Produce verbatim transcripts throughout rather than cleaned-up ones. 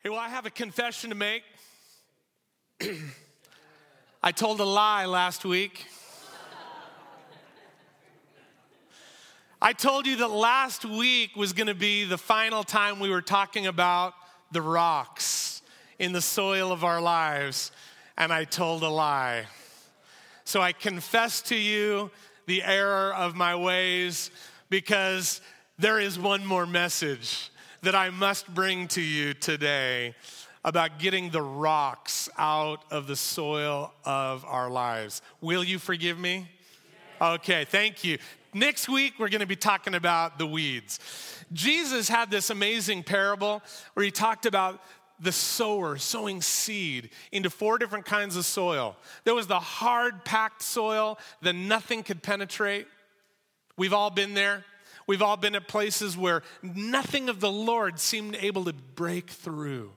Hey, well, I have a confession to make. I told a lie last week. I told you that last week was going to be the final time we were talking about the rocks in the soil of our lives, and I told a lie. So I confess to you the error of my ways, because there is one more message that I must bring to you today about getting the rocks out of the soil of our lives. Will you forgive me? Okay, thank you. Next week, we're going to be talking about the weeds. Jesus had this amazing parable where he talked about the sower sowing seed into four different kinds of soil. There was the hard, packed soil that nothing could penetrate. We've all been there. We've all been at places where nothing of the Lord seemed able to break through.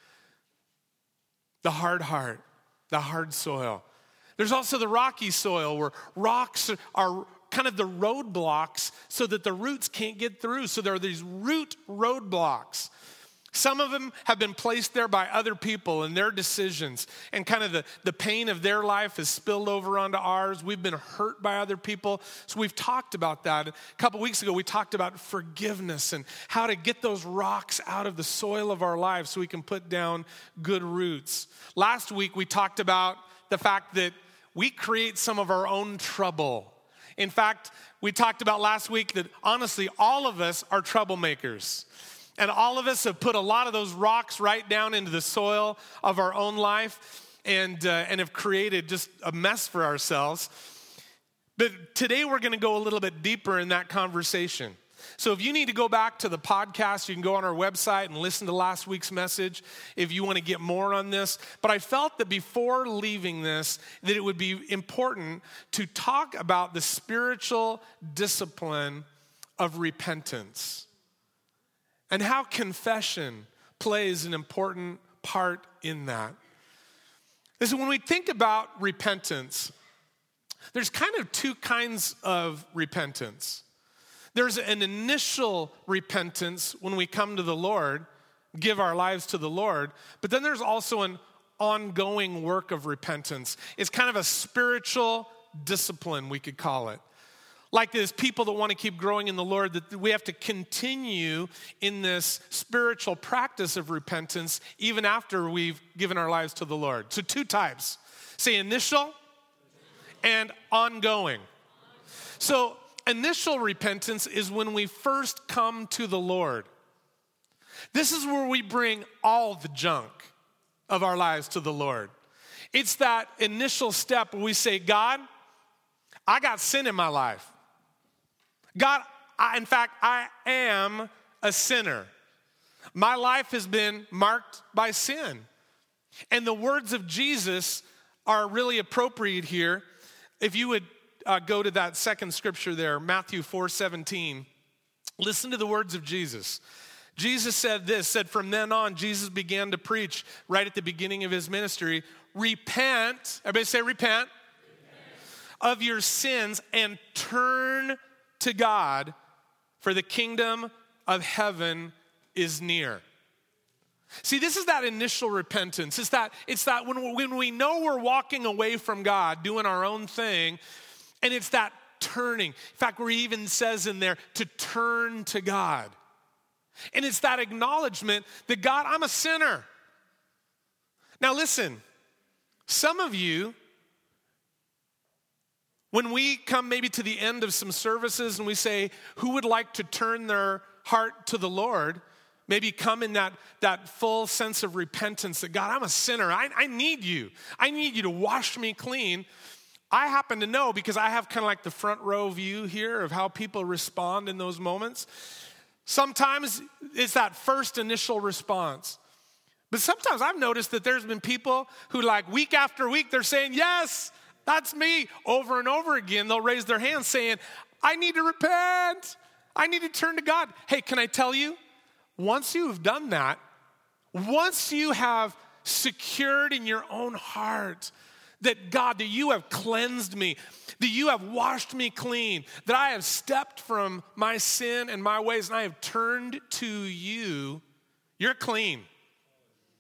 The hard heart, the hard soil. There's also the rocky soil where rocks are kind of the roadblocks so that the roots can't get through. So there are these root roadblocks. Some of them have been placed there by other people and their decisions, and kind of the, the pain of their life has spilled over onto ours. We've been hurt by other people. So we've talked about that. A couple weeks ago, we talked about forgiveness and how to get those rocks out of the soil of our lives so we can put down good roots. Last week, we talked about the fact that we create some of our own trouble. In fact, we talked about last week that honestly, all of us are troublemakers. And all of us have put a lot of those rocks right down into the soil of our own life and, uh, and have created just a mess for ourselves. But today we're going to go a little bit deeper in that conversation. So if you need to go back to the podcast, you can go on our website and listen to last week's message if you want to get more on this. But I felt that before leaving this, that it would be important to talk about the spiritual discipline of repentance and how confession plays an important part in that. Listen, when we think about repentance, there's kind of two kinds of repentance. There's an initial repentance when we come to the Lord, give our lives to the Lord, but then there's also an ongoing work of repentance. It's kind of a spiritual discipline, we could call it. Like there's people that want to keep growing in the Lord, that we have to continue in this spiritual practice of repentance even after we've given our lives to the Lord. So two types. Say initial and ongoing. So initial repentance is when we first come to the Lord. This is where we bring all the junk of our lives to the Lord. It's that initial step where we say, God, I got sin in my life. God, I, in fact, I am a sinner. My life has been marked by sin. And the words of Jesus are really appropriate here. If you would uh, go to that second scripture there, Matthew four seventeen, listen to the words of Jesus. Jesus said this, said from then on, Jesus began to preach right at the beginning of his ministry, repent, everybody say repent, repent. Of your sins and turn to God, for the kingdom of heaven is near. See, this is that initial repentance. It's that, it's that when, when we know we're walking away from God, doing our own thing, and it's that turning. In fact, where he even says in there to turn to God. And it's that acknowledgement that God, I'm a sinner. Now listen, some of you, when we come maybe to the end of some services and we say, who would like to turn their heart to the Lord? Maybe come in that, that full sense of repentance that, God, I'm a sinner. I, I need you. I need you to wash me clean. I happen to know, because I have kind of like the front row view here of how people respond in those moments. Sometimes it's that first initial response. But sometimes I've noticed that there's been people who, like, week after week, they're saying, yes, that's me. Over and over again, they'll raise their hands saying, I need to repent. I need to turn to God. Hey, can I tell you, once you've done that, once you have secured in your own heart that God, that you have cleansed me, that you have washed me clean, that I have stepped from my sin and my ways and I have turned to you, you're clean.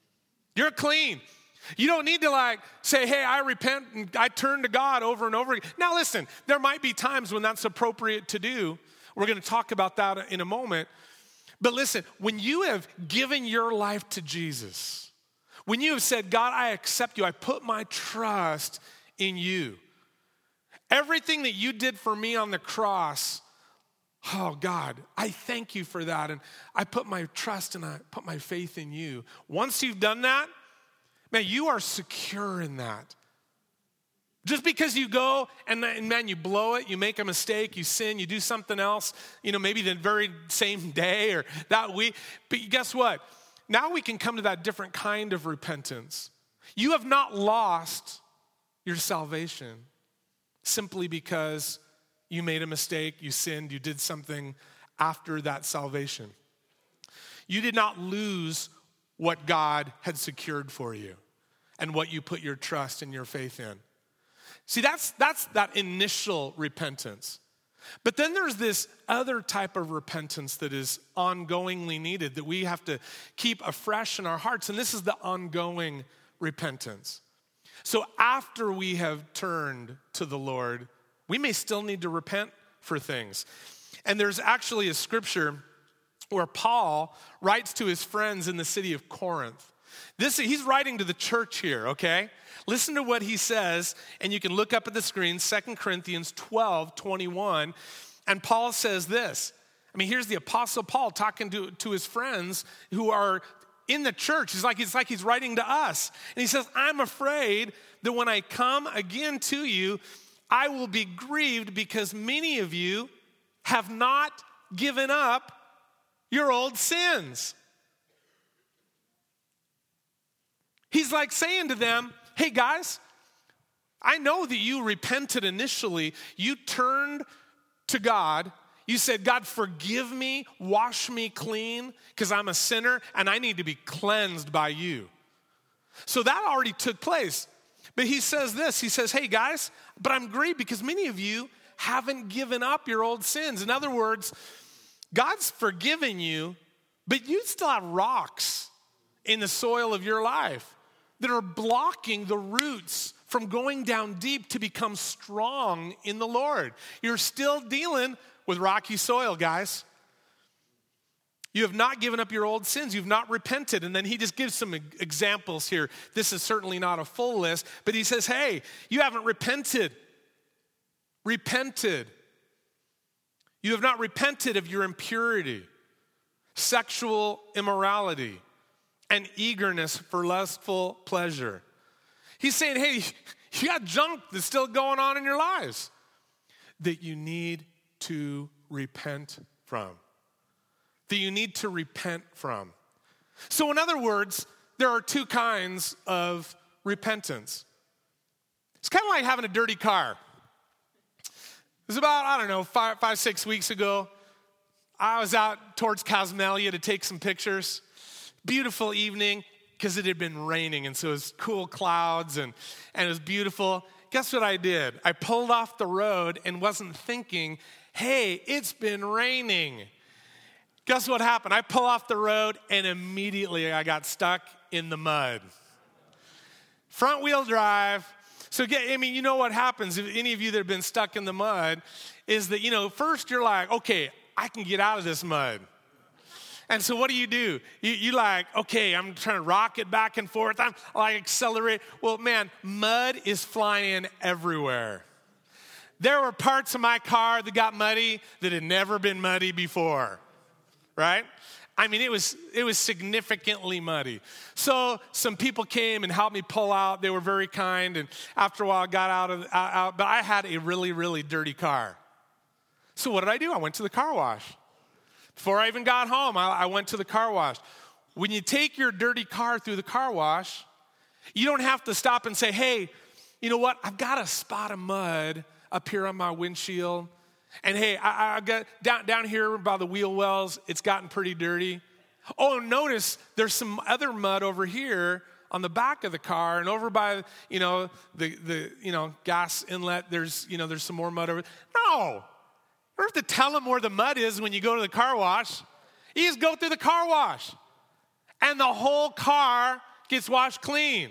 You're clean. You don't need to like say, hey, I repent and I turn to God over and over again. Now listen, there might be times when that's appropriate to do. We're going to talk about that in a moment. But listen, when you have given your life to Jesus, when you have said, God, I accept you, I put my trust in you. Everything that you did for me on the cross, oh God, I thank you for that. And I put my trust and I put my faith in you. Once you've done that, man, you are secure in that. Just because you go and, and man, you blow it, you make a mistake, you sin, you do something else, you know, maybe the very same day or that week. But guess what? Now we can come to that different kind of repentance. You have not lost your salvation simply because you made a mistake, you sinned, you did something after that salvation. You did not lose what God had secured for you and what you put your trust and your faith in. See, that's, that's that initial repentance. But then there's this other type of repentance that is ongoingly needed that we have to keep afresh in our hearts, and this is the ongoing repentance. So after we have turned to the Lord, we may still need to repent for things. And there's actually a scripture where Paul writes to his friends in the city of Corinth. This, he's writing to the church here, okay? Listen to what he says, and you can look up at the screen, Second Corinthians twelve twenty-one, and Paul says this. I mean, here's the Apostle Paul talking to, to his friends who are in the church. It's like, it's like he's writing to us. And he says, I'm afraid that when I come again to you, I will be grieved because many of you have not given up your old sins. He's like saying to them, hey guys, I know that you repented initially. You turned to God. You said, God, forgive me, wash me clean, because I'm a sinner and I need to be cleansed by you. So that already took place. But he says this, he says, hey guys, but I'm grieved because many of you haven't given up your old sins. In other words, God's forgiven you, but you still have rocks in the soil of your life that are blocking the roots from going down deep to become strong in the Lord. You're still dealing with rocky soil, guys. You have not given up your old sins. You've not repented. And then he just gives some examples here. This is certainly not a full list, but he says, hey, you haven't repented. Repented. You have not repented of your impurity, sexual immorality, and eagerness for lustful pleasure. He's saying, hey, you got junk that's still going on in your lives that you need to repent from. That you need to repent from. So in other words, there are two kinds of repentance. It's kind of like having a dirty car. It was about, I don't know, five, five, six weeks ago. I was out towards Casmelia to take some pictures. Beautiful evening, because it had been raining, and so it was cool clouds, and, and it was beautiful. Guess what I did? I pulled off the road and wasn't thinking, hey, it's been raining. Guess what happened? I pull off the road, and immediately I got stuck in the mud. Front wheel drive. So, I mean, you know what happens, if any of you that have been stuck in the mud, is that, you know, first you're like, okay, I can get out of this mud. And so what do you do? You, you like, okay, I'm trying to rock it back and forth. I'm like accelerate. Well, man, mud is flying everywhere. There were parts of my car that got muddy that had never been muddy before, right? I mean, it was it was significantly muddy. So some people came and helped me pull out. They were very kind, and after a while, I got out of out, out. But I had a really, really dirty car. So what did I do? I went to the car wash. Before I even got home, I, I went to the car wash. When you take your dirty car through the car wash, you don't have to stop and say, hey, you know what? I've got a spot of mud up here on my windshield. And hey, I, I got down, down here by the wheel wells, it's gotten pretty dirty. Oh, notice there's some other mud over here on the back of the car, and over by, you know, the, the you know, gas inlet, there's, you know, there's some more mud over. No. You don't have to tell them where the mud is when you go to the car wash. You just go through the car wash. And the whole car gets washed clean.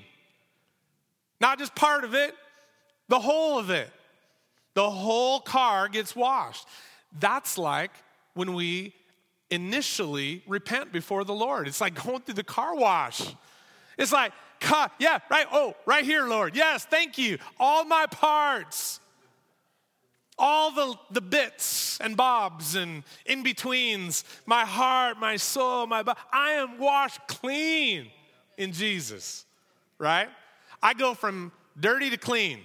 Not just part of it, the whole of it. The whole car gets washed. That's like when we initially repent before the Lord. It's like going through the car wash. It's like, yeah, right, oh, right here, Lord. Yes, thank you. All my parts. All the, the bits and bobs and in-betweens, my heart, my soul, my body, I am washed clean in Jesus, right? I go from dirty to clean.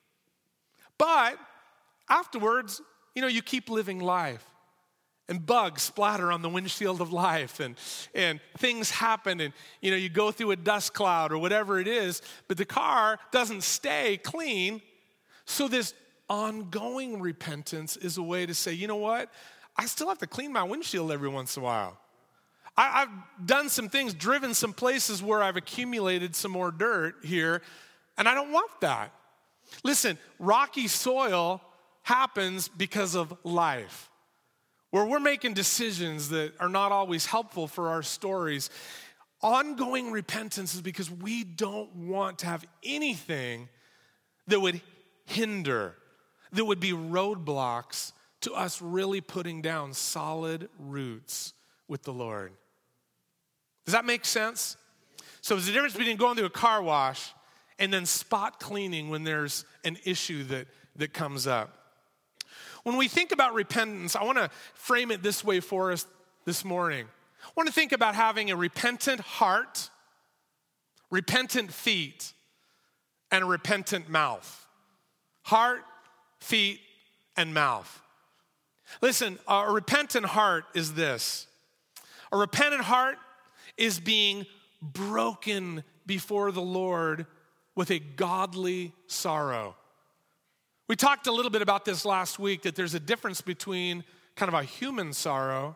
But afterwards, you know, you keep living life. And bugs splatter on the windshield of life, and, and things happen, and you know, you go through a dust cloud or whatever it is, but the car doesn't stay clean. So this ongoing repentance is a way to say, you know what? I still have to clean my windshield every once in a while. I, I've done some things, driven some places where I've accumulated some more dirt here, and I don't want that. Listen, rocky soil happens because of life, where we're making decisions that are not always helpful for our stories. Ongoing repentance is because we don't want to have anything that would hinder, that would be roadblocks to us really putting down solid roots with the Lord. Does that make sense? So there's a difference between going through a car wash and then spot cleaning when there's an issue that, that comes up. When we think about repentance, I want to frame it this way for us this morning. I want to think about having a repentant heart, repentant feet, and a repentant mouth. Heart, feet, and mouth. Listen, a repentant heart is this. A repentant heart is being broken before the Lord with a godly sorrow. We talked a little bit about this last week, that there's a difference between kind of a human sorrow.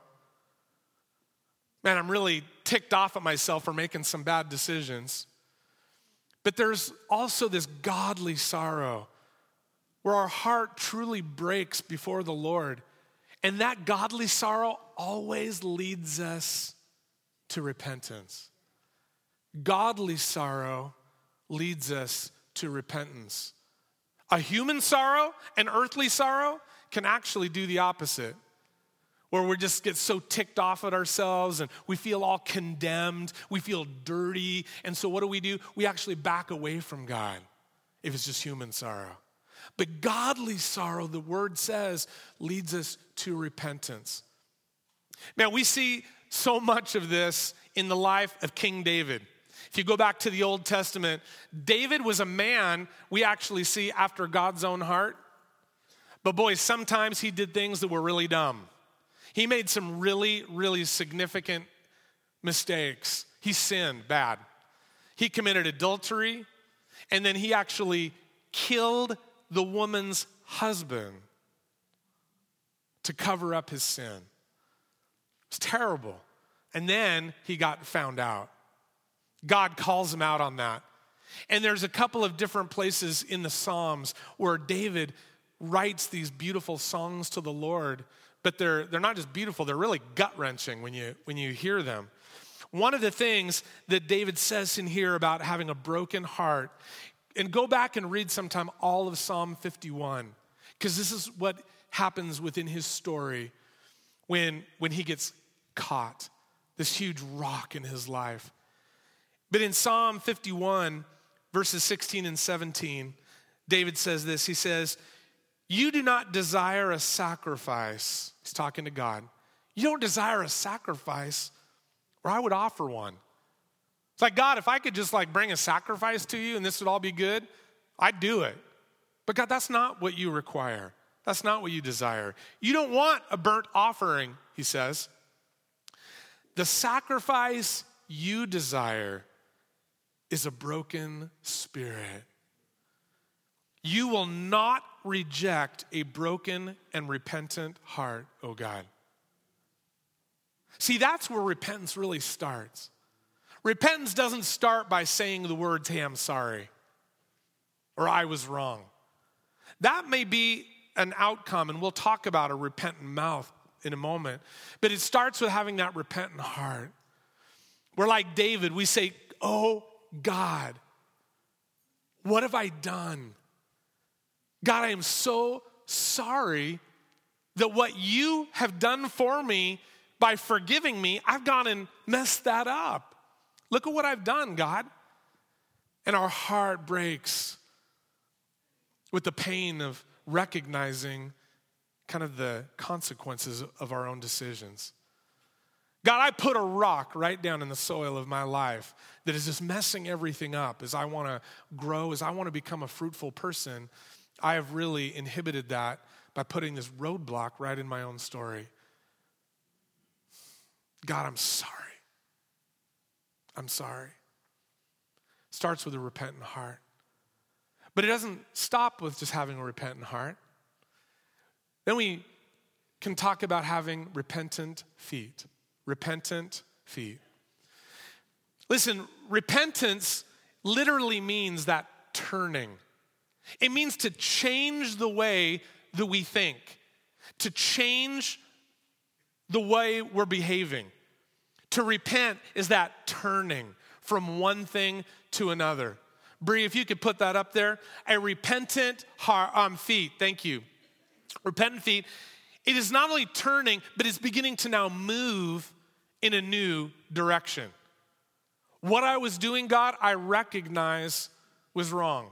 Man, I'm really ticked off at myself for making some bad decisions. But there's also this godly sorrow where our heart truly breaks before the Lord. And that godly sorrow always leads us to repentance. Godly sorrow leads us to repentance. A human sorrow, an earthly sorrow, can actually do the opposite, where we just get so ticked off at ourselves and we feel all condemned, we feel dirty, and so what do we do? We actually back away from God if it's just human sorrow. But godly sorrow, the word says, leads us to repentance. Man, we see so much of this in the life of King David. If you go back to the Old Testament, David was a man we actually see after God's own heart. But boy, sometimes he did things that were really dumb. He made some really, really significant mistakes. He sinned bad. He committed adultery, and then he actually killed the woman's husband to cover up his sin. It's terrible. And then he got found out. God calls him out on that. And there's a couple of different places in the Psalms where David writes these beautiful songs to the Lord, but they're they're not just beautiful, they're really gut-wrenching when you when you hear them. One of the things that David says in here about having a broken heart, and go back and read sometime all of Psalm fifty-one, because this is what happens within his story when, when he gets caught, this huge rock in his life. But in Psalm fifty-one, verses sixteen and seventeen, David says this. He says, "You do not desire a sacrifice." He's talking to God. "You don't desire a sacrifice, or I would offer one." It's like, God, if I could just like bring a sacrifice to you and this would all be good, I'd do it. But God, that's not what you require. That's not what you desire. You don't want a burnt offering, he says. The sacrifice you desire is a broken spirit. You will not reject a broken and repentant heart, oh God. See, that's where repentance really starts. Repentance doesn't start by saying the words, "Hey, I'm sorry," or "I was wrong." That may be an outcome, and we'll talk about a repentant mouth in a moment. But it starts with having that repentant heart. We're like David. We say, "Oh God, what have I done? God, I am so sorry that what you have done for me by forgiving me, I've gone and messed that up. Look at what I've done, God. And our heart breaks with the pain of recognizing kind of the consequences of our own decisions. God, I put a rock right down in the soil of my life that is just messing everything up as I want to grow, as I want to become a fruitful person. I have really inhibited that by putting this roadblock right in my own story. God, I'm sorry. I'm sorry. Starts with a repentant heart. But it doesn't stop with just having a repentant heart. Then we can talk about having repentant feet. Repentant feet. Listen, repentance literally means that turning. It means to change the way that we think, to change the way we're behaving. To repent is that turning from one thing to another. Bree, if you could put that up there. A repentant heart, um, feet, thank you. Repentant feet, it is not only turning, but it's beginning to now move in a new direction. What I was doing, God, I recognize was wrong.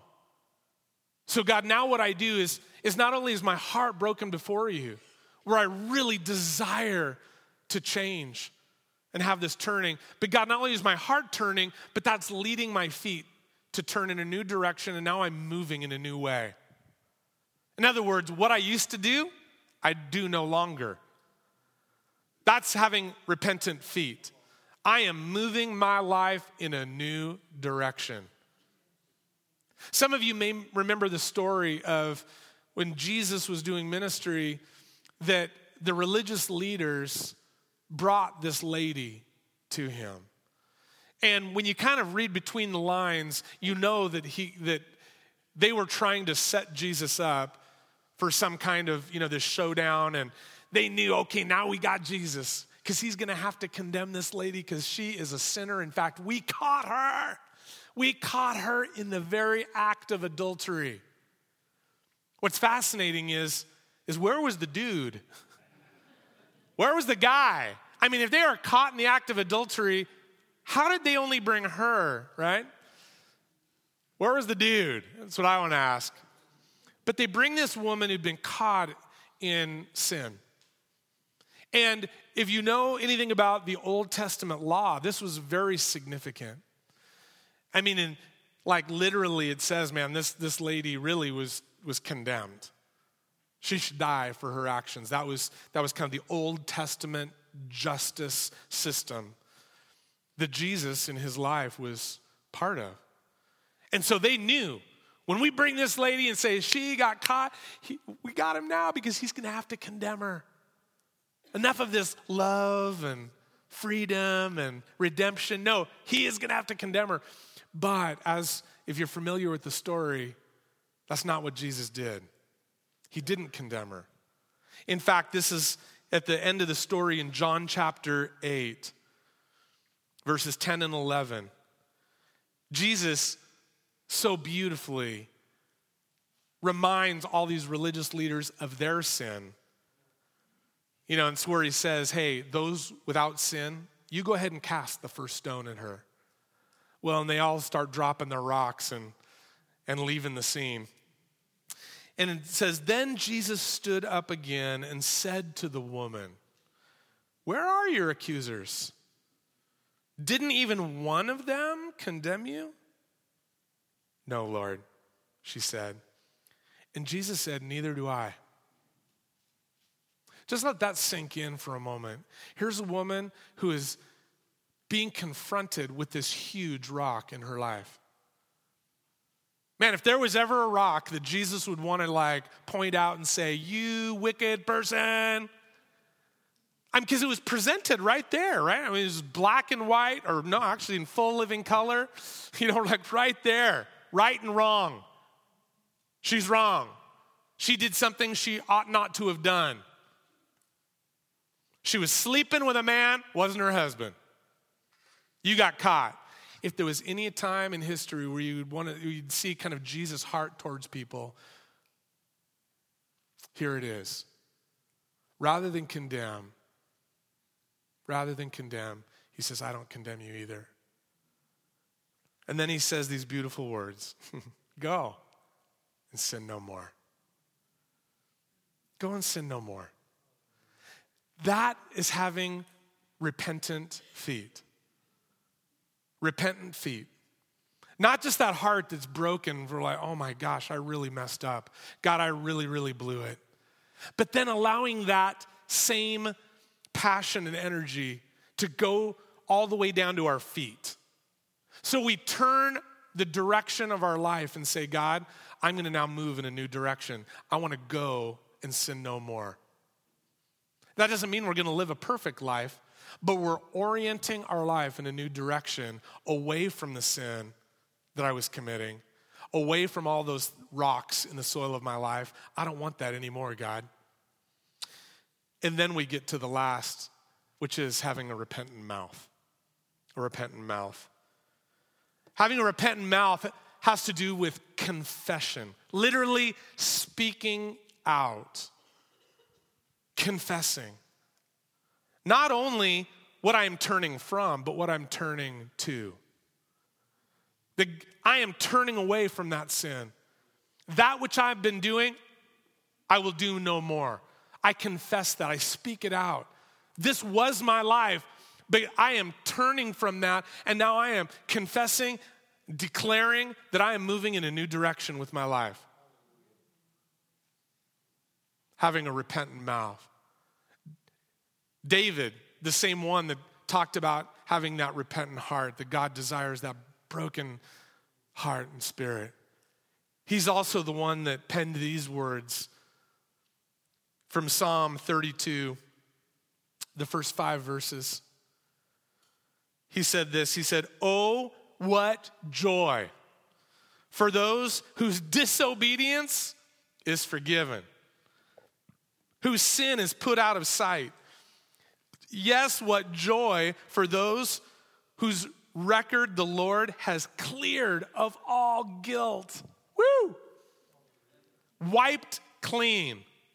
So God, now what I do is, is not only is my heart broken before you, where I really desire to change and have this turning, but God, not only is my heart turning, but that's leading my feet to turn in a new direction, and now I'm moving in a new way. In other words, what I used to do, I do no longer. That's having repentant feet. I am moving my life in a new direction. Some of you may remember the story of when Jesus was doing ministry, that the religious leaders brought this lady to him. And when you kind of read between the lines, you know that he that they were trying to set Jesus up for some kind of, you know, this showdown. And they knew, okay, now we got Jesus, because he's going to have to condemn this lady because she is a sinner. In fact, we caught her. We caught her in the very act of adultery. What's fascinating is, is where was the dude? Where was the guy? I mean, if they are caught in the act of adultery, how did they only bring her, right? Where was the dude? That's what I want to ask. But they bring this woman who'd been caught in sin. And if you know anything about the Old Testament law, this was very significant. I mean, in, like literally it says, man, this, this lady really was, was condemned. She should die for her actions. That was, that was kind of the Old Testament justice system that Jesus in his life was part of. And so they knew, when we bring this lady and say she got caught, he, we got him now because he's going to have to condemn her. Enough of this love and freedom and redemption. No, he is going to have to condemn her. But as if you're familiar with the story, that's not what Jesus did. He didn't condemn her. In fact, this is at the end of the story in John chapter eight, verses ten and eleven. Jesus so beautifully reminds all these religious leaders of their sin. You know, and it's where he says, hey, those without sin, you go ahead and cast the first stone at her. Well, and they all start dropping their rocks and, and leaving the scene. And it says, then Jesus stood up again and said to the woman, where are your accusers? Didn't even one of them condemn you? No, Lord, she said. And Jesus said, neither do I. Just let that sink in for a moment. Here's a woman who is being confronted with this huge rock in her life. Man, if there was ever a rock that Jesus would want to like point out and say, you wicked person. I mean, because it was presented right there, right? I mean, it was black and white, or no, actually in full living color. You know, like right there, right and wrong. She's wrong. She did something she ought not to have done. She was sleeping with a man, wasn't her husband. You got caught. if there was any time in history where you'd want to, you'd see kind of Jesus' heart towards people, here it is. Rather than condemn, rather than condemn, he says, I don't condemn you either. And then he says these beautiful words, go and sin no more. Go and sin no more. That is having repentant feet. Repentant feet. Not just that heart that's broken for like, oh my gosh, I really messed up. God, I really, really blew it. But then allowing that same passion and energy to go all the way down to our feet. So we turn the direction of our life and say, God, I'm going to now move in a new direction. I want to go and sin no more. That doesn't mean we're going to live a perfect life, but we're orienting our life in a new direction away from the sin that I was committing, away from all those rocks in the soil of my life. I don't want that anymore, God. And then we get to the last, which is having a repentant mouth. A repentant mouth. Having a repentant mouth has to do with confession, literally speaking out, confessing. Not only what I am turning from, but what I'm turning to. The, I am turning away from that sin. That which I've been doing, I will do no more. I confess that. I speak it out. This was my life, but I am turning from that, and now I am confessing, declaring that I am moving in a new direction with my life. Having a repentant mouth. David, the same one that talked about having that repentant heart, that God desires that broken heart and spirit. He's also the one that penned these words from Psalm thirty-two, the first five verses. He said this, he said, "Oh, what joy for those whose disobedience is forgiven, whose sin is put out of sight. Yes, what joy for those whose record the Lord has cleared of all guilt." Woo! Wiped clean.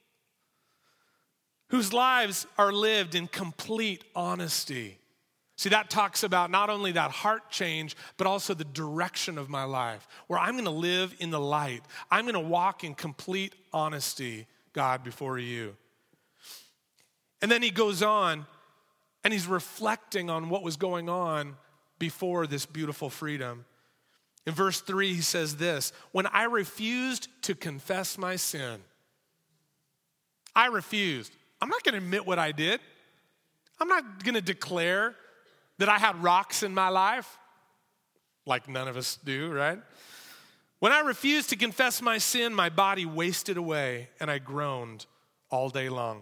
Whose lives are lived in complete honesty. See, that talks about not only that heart change, but also the direction of my life, where I'm going to live in the light. I'm going to walk in complete honesty, God, before you. And then he goes on, and he's reflecting on what was going on before this beautiful freedom. In verse three, he says this, "When I refused to confess my sin," I refused. I'm not going to admit what I did. I'm not going to declare that I had rocks in my life, like none of us do, right? "When I refused to confess my sin, my body wasted away, and I groaned all day long."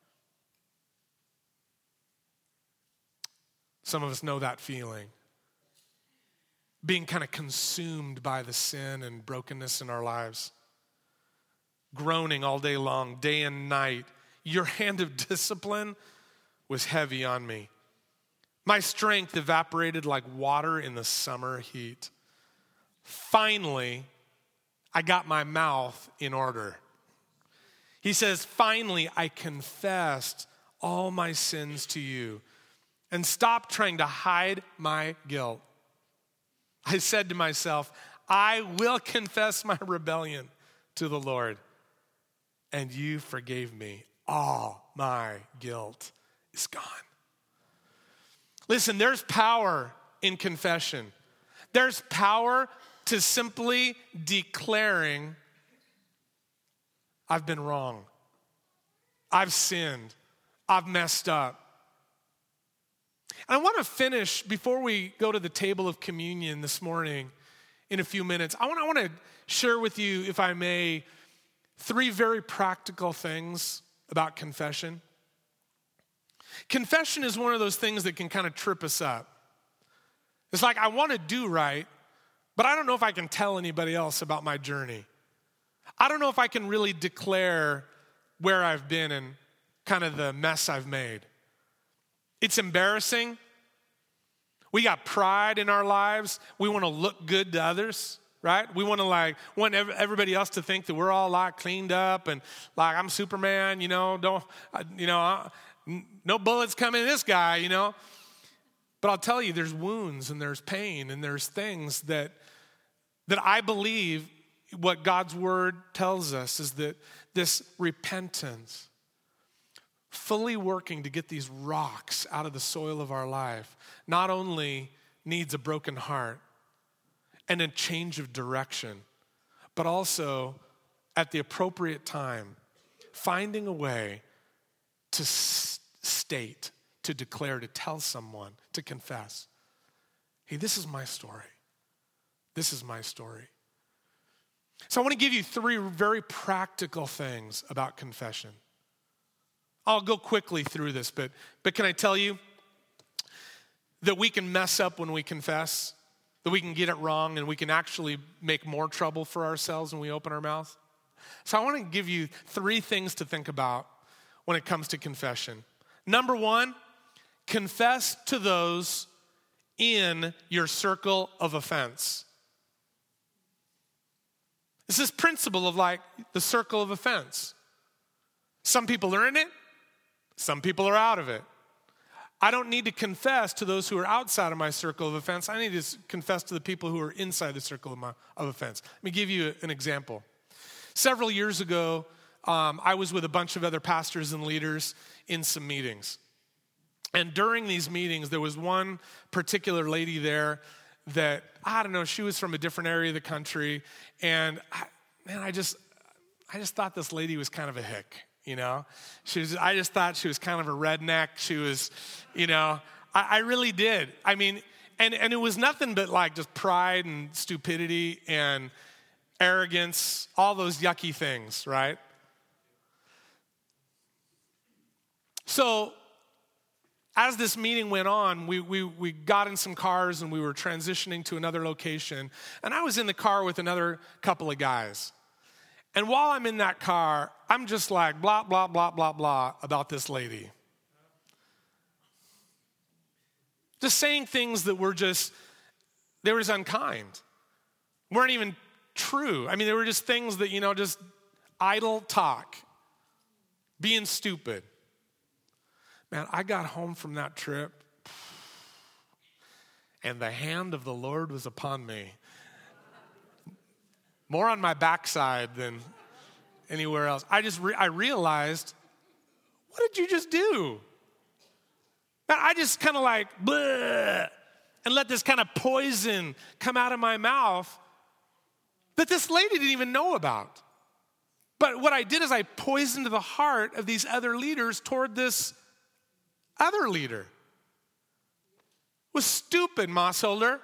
Some of us know that feeling. Being kind of consumed by the sin and brokenness in our lives. Groaning all day long, day and night. Your hand of discipline was heavy on me. My strength evaporated like water in the summer heat. Finally, I got my mouth in order. He says, "Finally, I confessed all my sins to you and stopped trying to hide my guilt. I said to myself, I will confess my rebellion to the Lord, and you forgave me. All my guilt is gone." Listen, there's power in confession. There's power to simply declaring, I've been wrong. I've sinned. I've messed up. And I want to finish, before we go to the table of communion this morning in a few minutes, I want, I want to share with you, if I may, three very practical things about confession. Confession is one of those things that can kind of trip us up. It's like, I want to do right, but I don't know if I can tell anybody else about my journey. I don't know if I can really declare where I've been and kind of the mess I've made. It's embarrassing. We got pride in our lives. We want to look good to others, right? We want to like, want everybody else to think that we're all like cleaned up and like, I'm Superman, you know, don't, you know, no bullets coming in this guy, you know. But I'll tell you, there's wounds and there's pain and there's things that, that I believe what God's word tells us is that this repentance, fully working to get these rocks out of the soil of our life, not only needs a broken heart and a change of direction, but also at the appropriate time, finding a way to s- state, to declare, to tell someone, to confess, hey, this is my story. This is my story. So I want to give you three very practical things about confession. I'll go quickly through this, but, but can I tell you that we can mess up when we confess, that we can get it wrong, and we can actually make more trouble for ourselves when we open our mouth? So I want to give you three things to think about when it comes to confession. Number one, confess to those in your circle of offense. It's this principle of like the circle of offense. Some people are in it, some people are out of it. I don't need to confess to those who are outside of my circle of offense. I need to confess to the people who are inside the circle of, my, of offense. Let me give you an example. Several years ago, um, I was with a bunch of other pastors and leaders in some meetings. And during these meetings, there was one particular lady there that, I don't know, she was from a different area of the country. And I, man, I just, I just thought this lady was kind of a hick. You know, she was, I just thought she was kind of a redneck. She was, you know, I, I really did. I mean, and, and it was nothing but like just pride and stupidity and arrogance, all those yucky things, right? So as this meeting went on, we, we, we got in some cars and we were transitioning to another location. And I was in the car with another couple of guys. And while I'm in that car, I'm just like blah, blah, blah, blah, blah about this lady. Just saying things that were just, they were just unkind. Weren't even true. I mean, they were just things that, you know, just idle talk. Being stupid. Man, I got home from that trip, and the hand of the Lord was upon me. More on my backside than anywhere else. I just, re- I realized, what did you just do? Man, I just kind of like, bleh, and let this kind of poison come out of my mouth that this lady didn't even know about. But what I did is I poisoned the heart of these other leaders toward this other leader. It was stupid, Mossholder.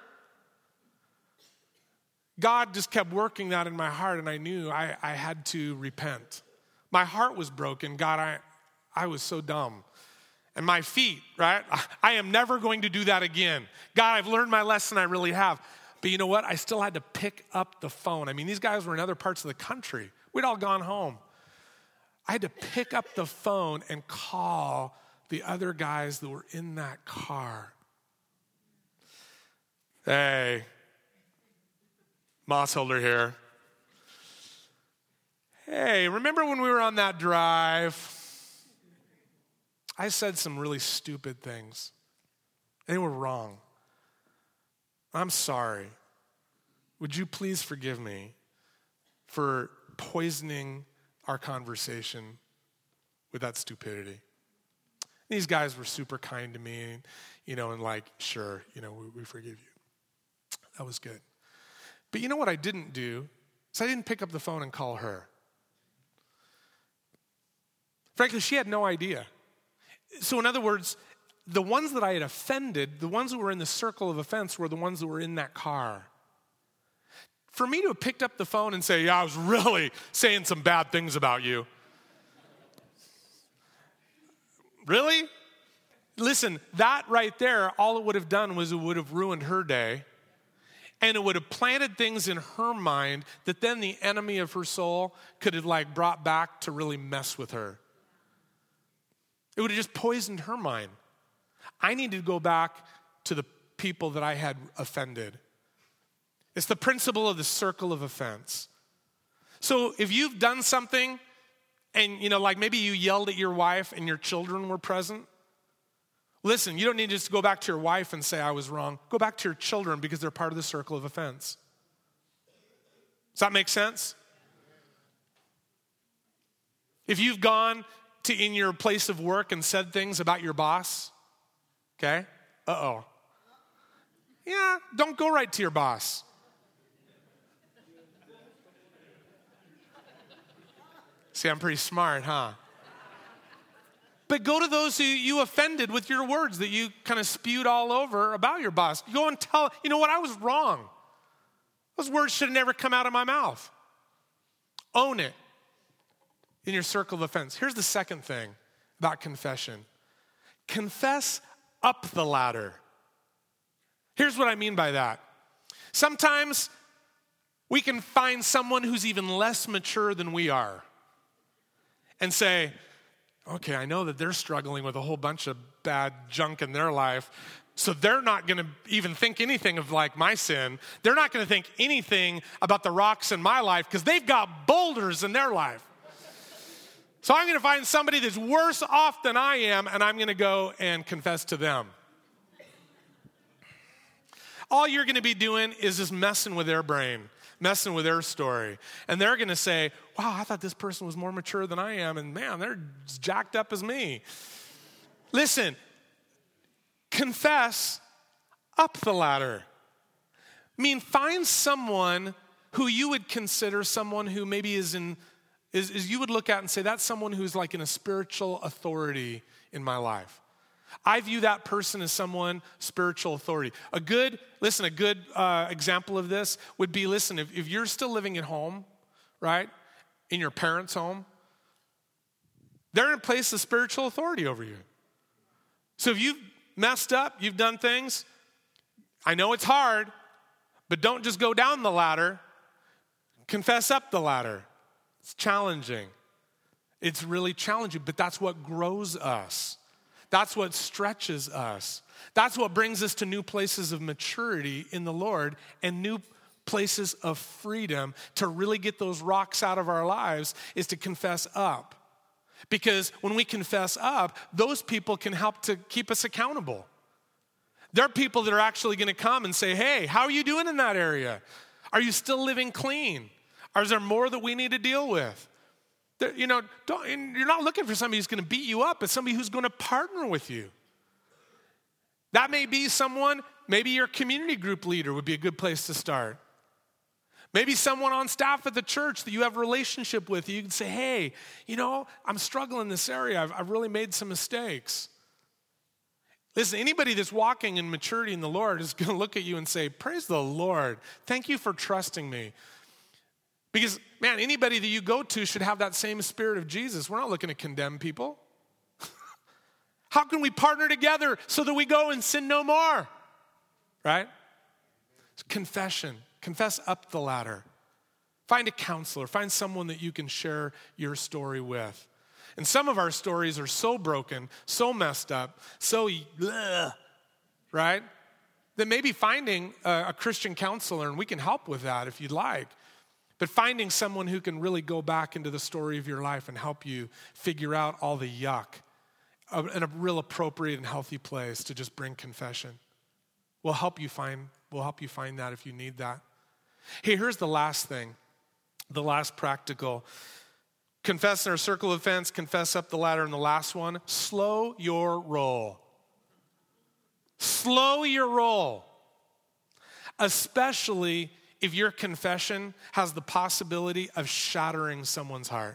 God just kept working that in my heart, and I knew I, I had to repent. My heart was broken. God, I, I was so dumb. And my feet, right? I, I am never going to do that again. God, I've learned my lesson. I really have. But you know what? I still had to pick up the phone. I mean, these guys were in other parts of the country. We'd all gone home. I had to pick up the phone and call the other guys that were in that car. Hey, Mossholder here. Hey, remember when we were on that drive? I said some really stupid things. They were wrong. I'm sorry. Would you please forgive me for poisoning our conversation with that stupidity? These guys were super kind to me, you know, and like, sure, you know, we, we forgive you. That was good. But you know what I didn't do? Is I didn't pick up the phone and call her. Frankly, she had no idea. So in other words, the ones that I had offended, the ones that were in the circle of offense were the ones that were in that car. For me to have picked up the phone and say, yeah, I was really saying some bad things about you. Really? Listen, that right there, all it would have done was it would have ruined her day. And it would have planted things in her mind that then the enemy of her soul could have like brought back to really mess with her. It would have just poisoned her mind. I needed to go back to the people that I had offended. It's the principle of the circle of offense. So if you've done something and, you know, like maybe you yelled at your wife and your children were present, listen, you don't need to just go back to your wife and say I was wrong. Go back to your children because they're part of the circle of offense. Does that make sense? If you've gone to in your place of work and said things about your boss, okay? Uh-oh. Yeah, don't go right to your boss. See, I'm pretty smart, huh? But go to those who you offended with your words that you kind of spewed all over about your boss. Go and tell, you know what, I was wrong. Those words should have never come out of my mouth. Own it in your circle of offense. Here's the second thing about confession. Confess up the ladder. Here's what I mean by that. Sometimes we can find someone who's even less mature than we are and say, okay, I know that they're struggling with a whole bunch of bad junk in their life, so they're not going to even think anything of like my sin. They're not going to think anything about the rocks in my life because they've got boulders in their life. So I'm going to find somebody that's worse off than I am, and I'm going to go and confess to them. All you're going to be doing is just messing with their brain, messing with their story. And they're going to say, wow, I thought this person was more mature than I am, and man, they're as jacked up as me. Listen, confess up the ladder. I mean, find someone who you would consider someone who maybe is in, is, is you would look at and say, that's someone who's like in a spiritual authority in my life. I view that person as someone spiritual authority. A good, listen, a good uh, example of this would be, listen, if, if you're still living at home, right, in your parents' home, they're in a place of spiritual authority over you. So if you've messed up, you've done things, I know it's hard, but don't just go down the ladder. Confess up the ladder. It's challenging. It's really challenging, but that's what grows us. That's what stretches us. That's what brings us to new places of maturity in the Lord and new places of freedom to really get those rocks out of our lives is to confess up. Because when we confess up, those people can help to keep us accountable. There are people that are actually going to come and say, hey, how are you doing in that area? Are you still living clean? Or is there more that we need to deal with? You know, don't, you're not looking for somebody who's going to beat you up, but somebody who's going to partner with you. That may be someone, maybe your community group leader would be a good place to start. Maybe someone on staff at the church that you have a relationship with. You can say, hey, you know, I'm struggling in this area. I've, I've really made some mistakes. Listen, anybody that's walking in maturity in the Lord is going to look at you and say, praise the Lord. Thank you for trusting me. Because, man, anybody that you go to should have that same spirit of Jesus. We're not looking to condemn people. How can we partner together so that we go and sin no more? Right? It's confession. Confess up the ladder. Find a counselor. Find someone that you can share your story with. And some of our stories are so broken, so messed up, so, ugh, right? That maybe finding a, a Christian counselor, and we can help with that if you'd like. But finding someone who can really go back into the story of your life and help you figure out all the yuck in a real appropriate and healthy place to just bring confession. We'll help you find, we'll help you find that if you need that. Hey, here's the last thing, the last practical. Confess in our circle of offense, confess up the ladder, and the last one, slow your roll. Slow your roll. Especially if your confession has the possibility of shattering someone's heart.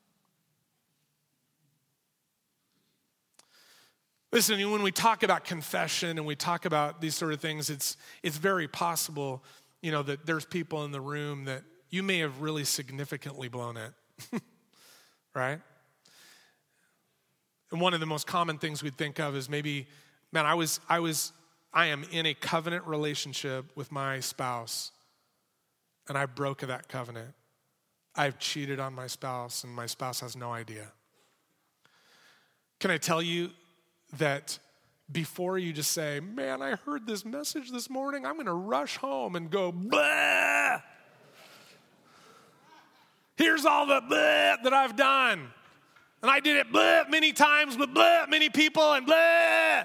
Listen, when we talk about confession and we talk about these sort of things, it's it's very possible, you know, that there's people in the room that you may have really significantly blown it, right? And one of the most common things we'd think of is maybe, man, I was, I was, I am in a covenant relationship with my spouse, and I broke that covenant. I've cheated on my spouse, and my spouse has no idea. Can I tell you that before you just say, man, I heard this message this morning. I'm going to rush home and go, blah. Here's all the blah that I've done. And I did it blah many times with blah many people and blah.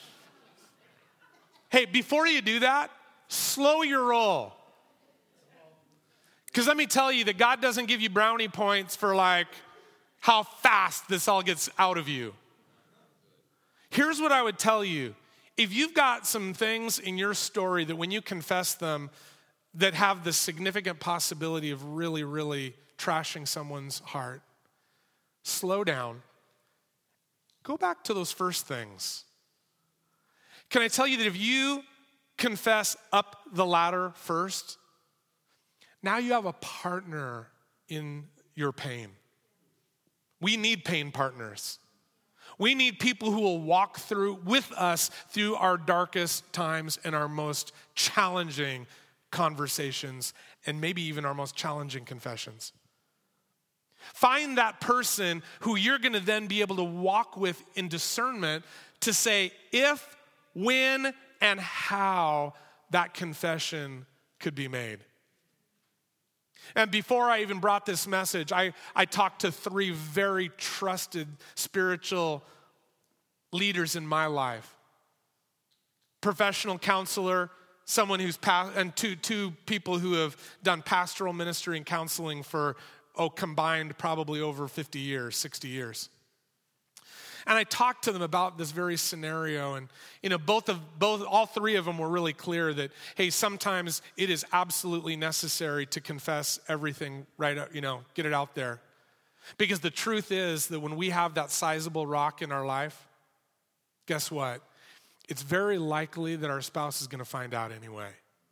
Hey, before you do that, slow your roll. Because let me tell you that God doesn't give you brownie points for like how fast this all gets out of you. Here's what I would tell you. If you've got some things in your story that when you confess them that have the significant possibility of really, really trashing someone's heart, slow down. Go back to those first things. Can I tell you that if you confess up the ladder first, now you have a partner in your pain. We need pain partners. We need people who will walk through with us through our darkest times and our most challenging conversations and maybe even our most challenging confessions. Find that person who you're going to then be able to walk with in discernment to say if, when, and how that confession could be made. And before I even brought this message, I, I talked to three very trusted spiritual leaders in my life. Professional counselor, someone who's, pa- and two, two people who have done pastoral ministry and counseling for, oh, combined probably over fifty years, sixty years. And I talked to them about this very scenario, and you know, both of both, all three of them were really clear that hey, sometimes it is absolutely necessary to confess everything right, you know, get it out there, because the truth is that when we have that sizable rock in our life, guess what? It's very likely that our spouse is going to find out anyway.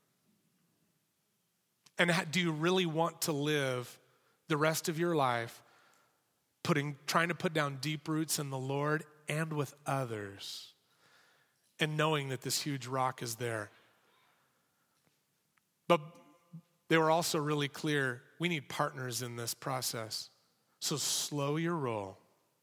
And do you really want to live the rest of your life putting, trying to put down deep roots in the Lord and with others, and knowing that this huge rock is there? But they were also really clear, we need partners in this process. So slow your roll.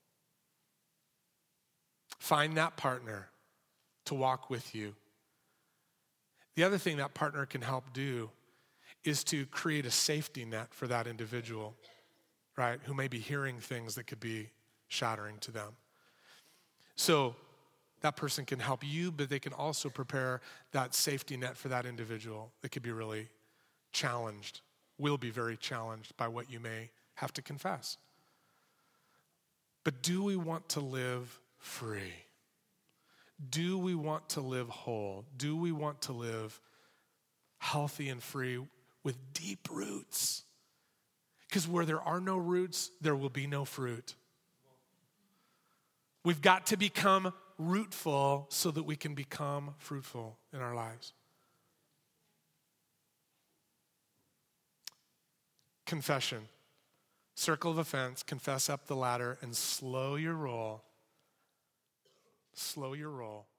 Find that partner to walk with you. The other thing that partner can help do is to create a safety net for that individual, right, who may be hearing things that could be shattering to them. So that person can help you, but they can also prepare that safety net for that individual that could be really challenged, will be very challenged by what you may have to confess. But do we want to live free? Do we want to live whole? Do we want to live healthy and free with deep roots? Because where there are no roots, there will be no fruit. We've got to become rootful so that we can become fruitful in our lives. Confession. Circle of offense, confess up the ladder, and slow your roll. Slow your roll.